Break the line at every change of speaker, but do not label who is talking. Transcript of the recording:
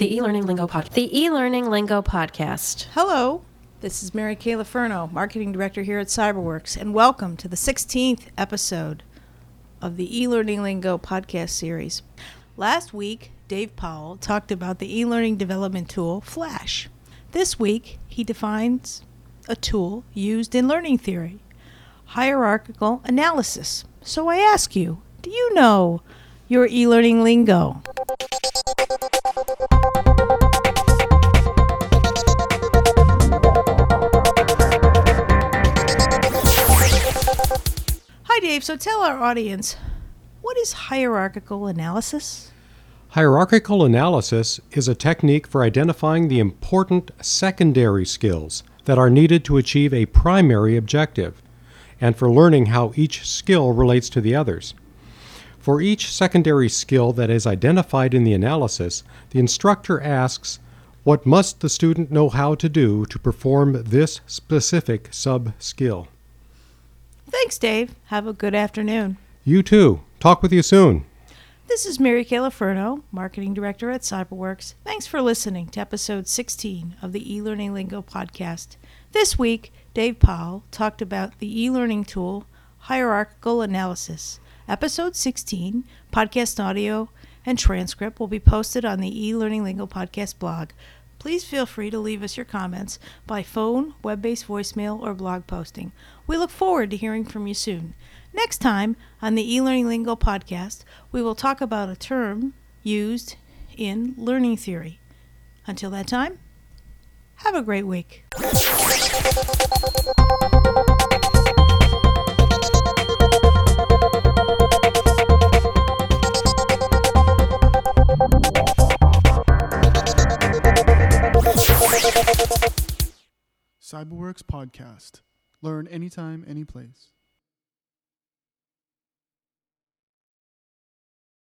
The e-learning lingo podcast.
Hello, this is Mary Kay Laferno, Marketing Director here at Cyberworks, and welcome to the 16th episode of the e-learning lingo podcast series. Last week, Dave Powell talked about the e-learning development tool, Flash. This week, he defines a tool used in learning theory, hierarchical analysis. So I ask you, do you know your e-learning lingo? Hi, Dave. So tell our audience, what is hierarchical analysis?
Hierarchical analysis is a technique for identifying the important secondary skills that are needed to achieve a primary objective, and for learning how each skill relates to the others. For each secondary skill that is identified in the analysis, the instructor asks, what must the student know how to do to perform this specific sub-skill?
Thanks, Dave. Have a good afternoon.
You too. Talk with you soon.
This is Mary Kay Laferno, Marketing Director at Cyberworks. Thanks for listening to episode 16 of the e-learning lingo podcast. This week, Dave Powell talked about the e-learning tool, hierarchical analysis. Episode 16, podcast audio and transcript will be posted on the e-learning lingo podcast blog. Please feel free to leave us your comments by phone, web-based voicemail, or blog posting. We look forward to hearing from you soon. Next time on the e-learning lingo podcast, we will talk about a term used in learning theory. Until that time, have a great week.
Cyberworks Podcast. Learn anytime, any place.